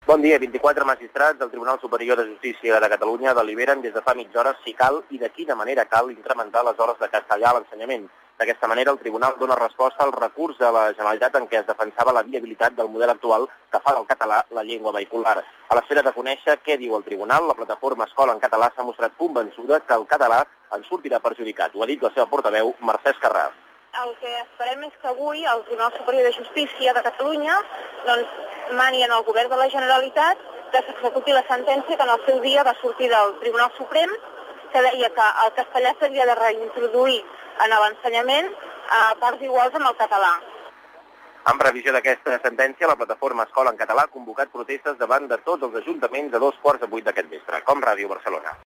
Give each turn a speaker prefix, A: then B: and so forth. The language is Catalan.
A: Bon dia. 24 magistrats del Tribunal Superior de Justícia de Catalunya deliberen des de fa mitja hora si cal i de quina manera cal incrementar les hores de castellà a l'ensenyament. D'aquesta manera, el Tribunal dona resposta al recurs de la Generalitat en què es defensava la viabilitat del model actual que fa del català la llengua vehicular. A l'espera de conèixer què diu el Tribunal, la plataforma Escola en Català s'ha mostrat convençuda que el català en sortirà perjudicat. Ho ha dit la seva portaveu, Mercè Escarrà.
B: El que esperem és que avui el Tribunal Superior de Justícia de Catalunya mani en el govern de la Generalitat que s'executi la sentència que en el seu dia va sortir del Tribunal Suprem, que deia que el castellà s'havia de reintroduir en l'ensenyament a parts iguals amb el català.
A: En previsió d'aquesta sentència, la plataforma Escola en Català ha convocat protestes davant de tots els ajuntaments a 2:15 d'aquest vespre, com Ràdio Barcelona.